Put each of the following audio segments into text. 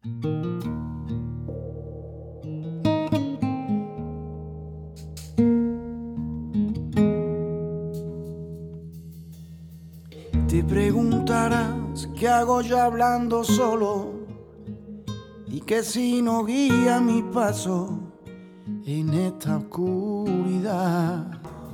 Te preguntarás qué hago yo hablando solo y que si no guía mi paso en esta oscuridad.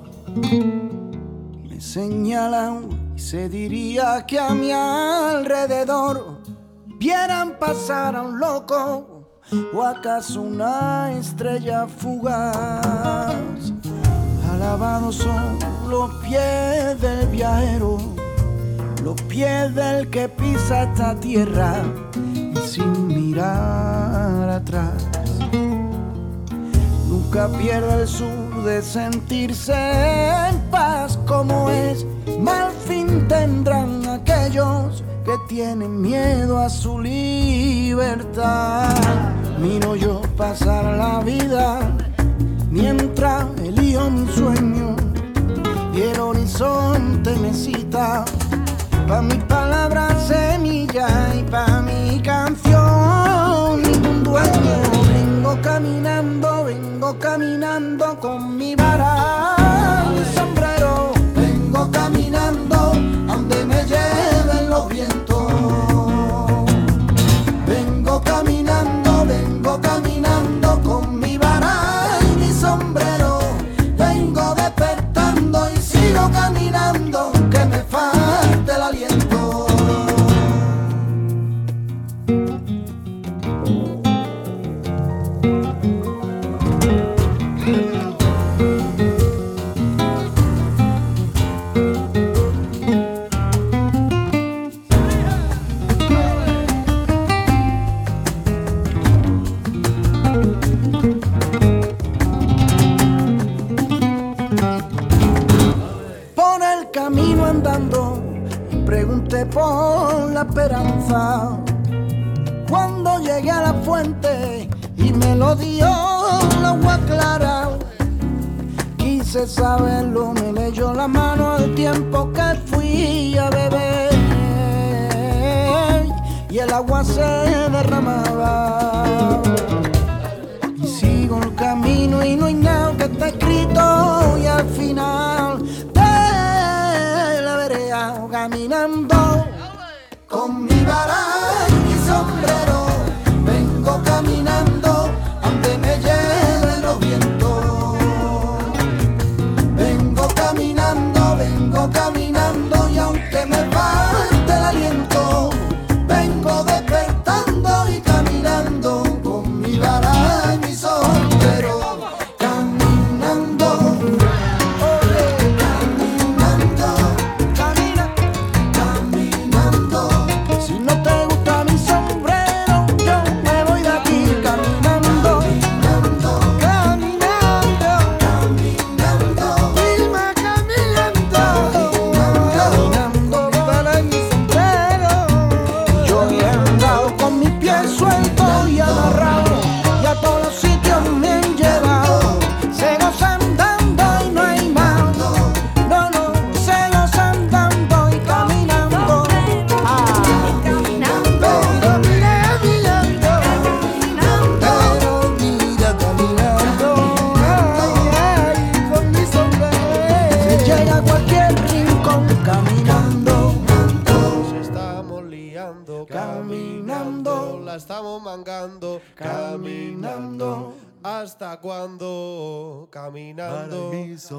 Me señalan y se diría que a mi alrededor vieran pasar a un loco o acaso una estrella fugaz. Alabados son los pies del viajero, los pies del que pisa esta tierra y sin mirar atrás. Nunca pierde el sur de sentirse en paz como es. Mal fin tendrán aquellos que tienen miedo a su libertad. Miro yo pasar la vida mientras elijo mi sueño y el horizonte me cita. Pa' mis palabras semilla y pa' mi canción ningún dueño. Vengo caminando con mi vara y mi sombrero. Vengo caminando a donde me lleven los vientos. Vengo caminando con mi vara y mi sombrero. Vengo despertando y sigo caminando, que me falte el aliento. Por el camino andando pregunté por la esperanza. Cuando llegué a la fuente y me lo dio la agua clara, quise saberlo, me leyó la mano al tiempo que fui a beber y el agua se derramaba. Y sigo el camino y no hay nada que está escrito y al final de la vereda caminando con mi vara y mi sombrero. Vengo caminando donde me lleven los vientos. Vengo caminando y aunque me falte el aliento, vengo despertando y caminando con mi vara y mi sombrero. Caminando, caminando. Si no te gusta mi sombrero, yo me voy de aquí caminando. Viva caminando, mi vara y mi sombrero. Yo he andado con mis pies sueltos y amarrados y a todos los sitios me han llevado. Sigo andando y no hay más. No, sigo andando y caminando. Pero mira caminando, ay, con mi sombrero. Se llega a cualquier rincón caminando. Nos estamos liando, Caminando. la estamos mangando, Caminando. ¿Hasta cuándo? Caminando,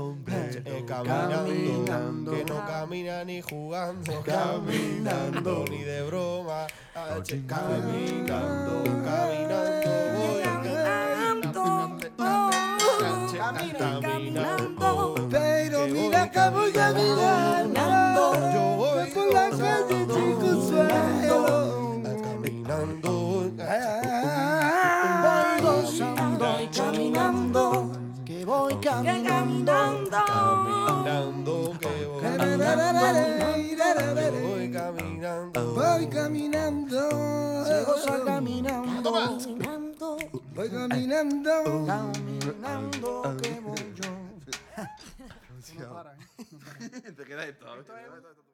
Caminando. que no camina ni jugando, Caminando. ni de broma, caminando, voy caminando, Pero mira que voy caminando. yo voy por la calle Chico Suelo. caminando, Voy gozando y caminando, que voy caminando. caminando, que voy caminando. Voy caminando. Se goza caminando. Voy caminando. Caminando, que voy yo. Te queda esto.